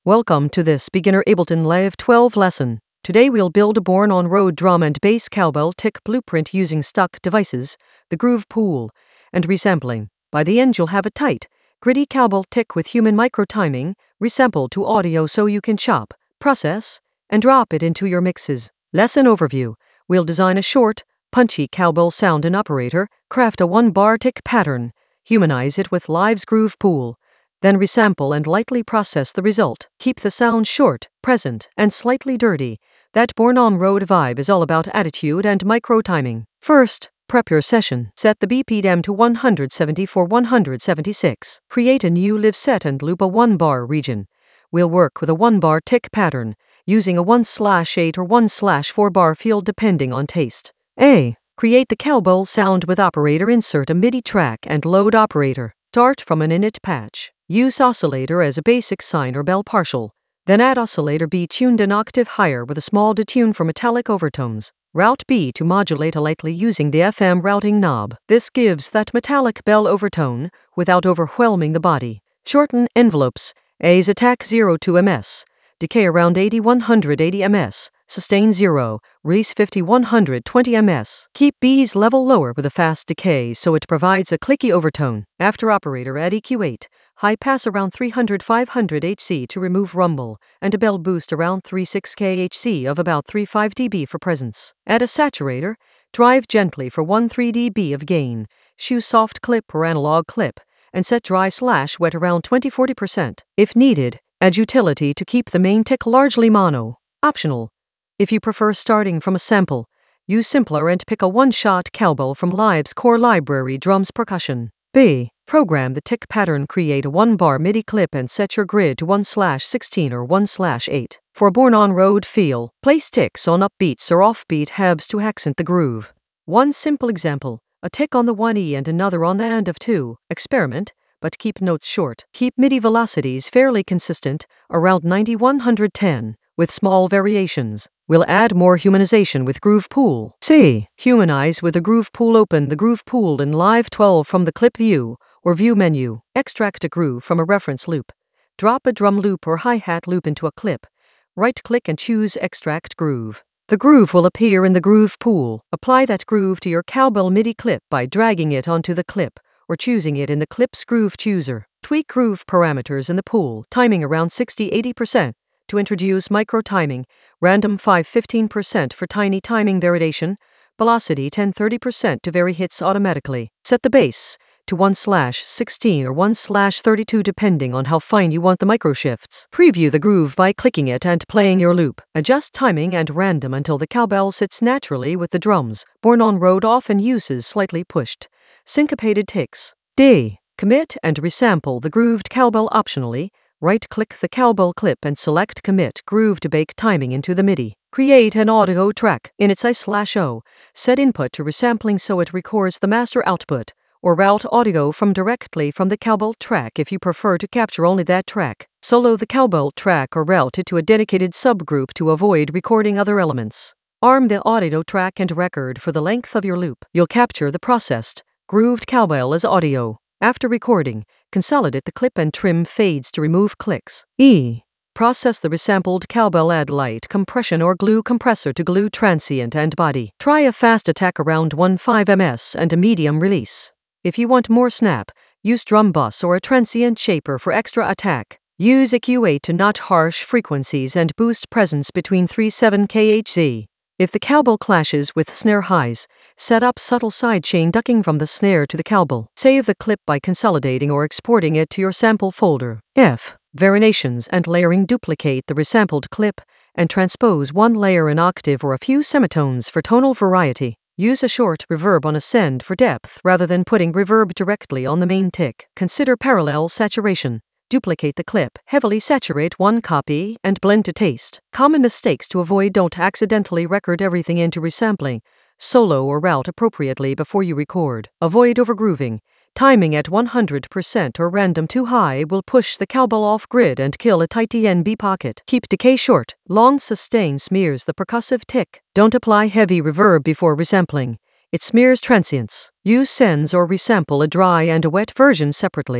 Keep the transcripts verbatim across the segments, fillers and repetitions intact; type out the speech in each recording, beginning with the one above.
Welcome to this beginner Ableton Live twelve lesson. Today we'll build a born on road drum and bass cowbell tick blueprint using stock devices, the Groove Pool, and resampling. By the end you'll have a tight, gritty cowbell tick with human micro timing, resampled to audio so you can chop, process, and drop it into your mixes. Lesson overview. We'll design a short, punchy cowbell sound and operator, craft a one-bar tick pattern, humanize it with Live's Groove Pool, then resample and lightly process the result. Keep the sound short, present, and slightly dirty. That born on road vibe is all about attitude and micro timing. First, prep your session. Set the B P M to one seventy-four one seventy-six. Create a new live set and loop a one-bar region. We'll work with a one-bar tick pattern, using a one slash eight or one slash four bar field depending on taste. A. Create the cowbell sound with operator. Insert a MIDI track and load operator. Start from an init patch. Use oscillator as a basic sine or bell partial. Then add oscillator B tuned an octave higher with a small detune for metallic overtones. Route B to modulate lightly using the F M routing knob. This gives that metallic bell overtone without overwhelming the body. Shorten envelopes. A's attack zero to M S. Decay around eighty one eighty M S. Sustain zero. Release fifty one twenty M S. Keep B's level lower with a fast decay so it provides a clicky overtone. After operator add E Q eight. High pass around three hundred to five hundred H Z to remove rumble, and a bell boost around thirty-six K H Z of about thirty-five D B for presence. Add a saturator. Drive gently for one to three D B of gain. Choose soft clip or analog clip, and set dry slash wet around twenty to forty percent. If needed, add utility to keep the main tick largely mono. Optional. If you prefer starting from a sample, use simpler and pick a one-shot cowbell from Live's core library drums percussion. B. Program the tick pattern. Create a one-bar MIDI clip and set your grid to one slash sixteen or one slash eight. For a born on road feel, place ticks on upbeats or offbeat habs to accent the groove. One simple example, a tick on the one E and another on the end of two. Experiment, but keep notes short. Keep MIDI velocities fairly consistent, around ninety to one ten, with small variations. We'll add more humanization with Groove Pool. C. Humanize with the Groove Pool. Open the Groove Pool in Live twelve from the clip view or view menu. Extract a groove from a reference loop. Drop a drum loop or hi-hat loop into a clip. Right-click and choose Extract Groove. The groove will appear in the Groove Pool. Apply that groove to your cowbell MIDI clip by dragging it onto the clip or choosing it in the clip's groove chooser. Tweak groove parameters in the pool, timing around sixty to eighty percent. To introduce micro timing, random five to fifteen percent for tiny timing variation, velocity ten to thirty percent to vary hits automatically. Set the bass to one slash sixteen or one slash thirty-two depending on how fine you want the micro shifts. Preview the groove by clicking it and playing your loop. Adjust timing and random until the cowbell sits naturally with the drums. Born on road often uses slightly pushed, syncopated ticks. D. Commit and resample the grooved cowbell optionally. Right-click the cowbell clip and select Commit Groove to bake timing into the MIDI. Create an audio track. In its I slash O, set input to resampling so it records the master output, or route audio from directly from the cowbell track if you prefer to capture only that track. Solo the cowbell track or route it to a dedicated subgroup to avoid recording other elements. Arm the audio track and record for the length of your loop. You'll capture the processed, grooved cowbell as audio. After recording, consolidate the clip and trim fades to remove clicks. E. Process the resampled cowbell. Add light compression or glue compressor to glue transient and body. Try a fast attack around fifteen M S and a medium release. If you want more snap, use drum bus or a transient shaper for extra attack. Use E Q eight to notch harsh frequencies and boost presence between three to seven K H Z. If the cowbell clashes with snare highs, set up subtle sidechain ducking from the snare to the cowbell. Save the clip by consolidating or exporting it to your sample folder. F. Variations and layering. Duplicate the resampled clip and transpose one layer an octave or a few semitones for tonal variety. Use a short reverb on ascend for depth rather than putting reverb directly on the main tick. Consider parallel saturation. Duplicate the clip, heavily saturate one copy, and blend to taste. Common mistakes to avoid: don't accidentally record everything into resampling. Solo or route appropriately before you record. Avoid overgrooving. Timing at one hundred percent or random too high will push the cowbell off grid and kill a tight D N B pocket. Keep decay short. Long sustain smears the percussive tick. Don't apply heavy reverb before resampling. It smears transients. Use sends or resample a dry and a wet version separately.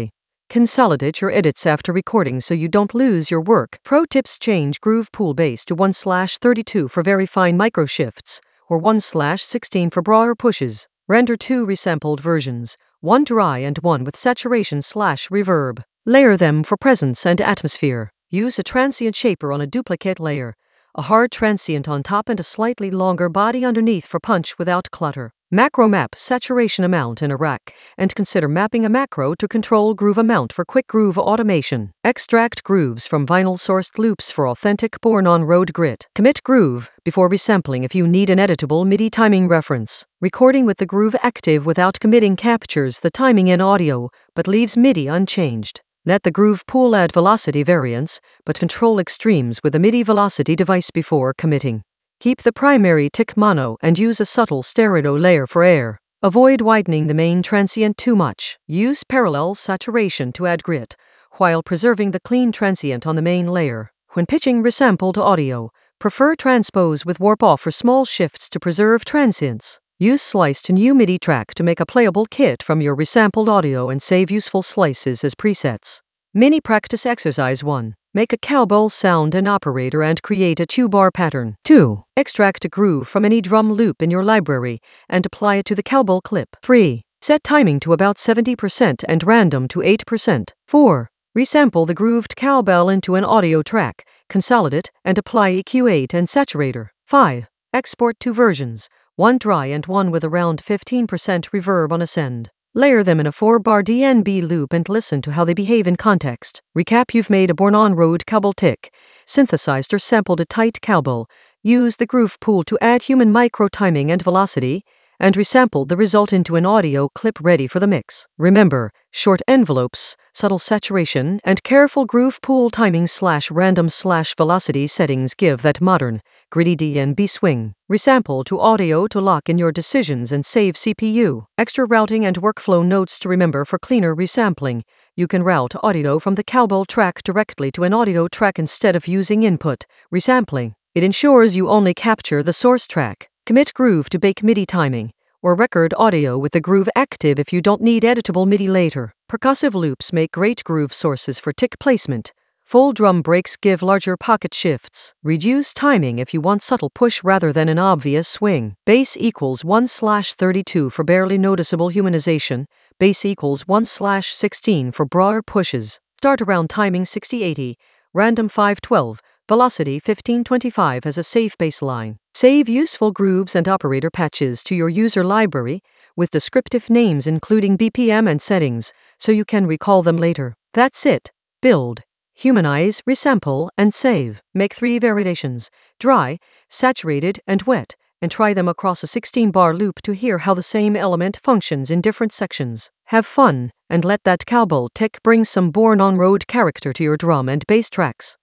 Consolidate your edits after recording so you don't lose your work. Pro tips: change Groove Pool bass to one slash thirty-two for very fine micro shifts, or one slash sixteen for broader pushes. Render two resampled versions, one dry and one with saturation slash reverb. Layer them for presence and atmosphere. Use a transient shaper on a duplicate layer, a hard transient on top and a slightly longer body underneath for punch without clutter. Macro map saturation amount in a rack, and consider mapping a macro to control groove amount for quick groove automation. Extract grooves from vinyl-sourced loops for authentic born-on-road grit. Commit groove before resampling if you need an editable MIDI timing reference. Recording with the groove active without committing captures the timing in audio, but leaves MIDI unchanged. Let the Groove Pool add velocity variance, but control extremes with the MIDI velocity device before committing. Keep the primary tick mono and use a subtle stereo layer for air. Avoid widening the main transient too much. Use parallel saturation to add grit, while preserving the clean transient on the main layer. When pitching resampled audio, prefer transpose with warp off for small shifts to preserve transients. Use slice to new MIDI track to make a playable kit from your resampled audio and save useful slices as presets. Mini practice exercise one. Make a cowbell sound and operator and create a two-bar pattern. two. Extract a groove from any drum loop in your library and apply it to the cowbell clip. three. Set timing to about seventy percent and random to eight percent. four. Resample the grooved cowbell into an audio track, consolidate, and apply E Q eight and saturator. five. Export two versions, one dry and one with around fifteen percent reverb on ascend. Layer them in a four-bar D N B loop and listen to how they behave in context. Recap: you've made a born-on-road cowbell tick, synthesized or sampled a tight cowbell, used the Groove Pool to add human micro timing and velocity, and resampled the result into an audio clip ready for the mix. Remember, short envelopes, subtle saturation, and careful Groove Pool timing slash random slash velocity settings give that modern, gritty D N B swing. Resample to audio to lock in your decisions and save C P U. Extra routing and workflow notes to remember for cleaner resampling. You can route audio from the cowbell track directly to an audio track instead of using input resampling. It ensures you only capture the source track. Commit groove to bake MIDI timing, or record audio with the groove active if you don't need editable MIDI later. Percussive loops make great groove sources for tick placement. Full drum breaks give larger pocket shifts. Reduce timing if you want subtle push rather than an obvious swing. Bass equals one slash thirty-two for barely noticeable humanization. Bass equals one slash sixteen for broader pushes. Start around timing sixty eighty, random five twelve, velocity fifteen twenty-five as a safe baseline. Save useful grooves and operator patches to your user library with descriptive names including B P M and settings, so you can recall them later. That's it. Build, humanize, resample, and save. Make three variations: dry, saturated, and wet, and try them across a sixteen-bar loop to hear how the same element functions in different sections. Have fun, and let that cowbell tick bring some born-on-road character to your drum and bass tracks.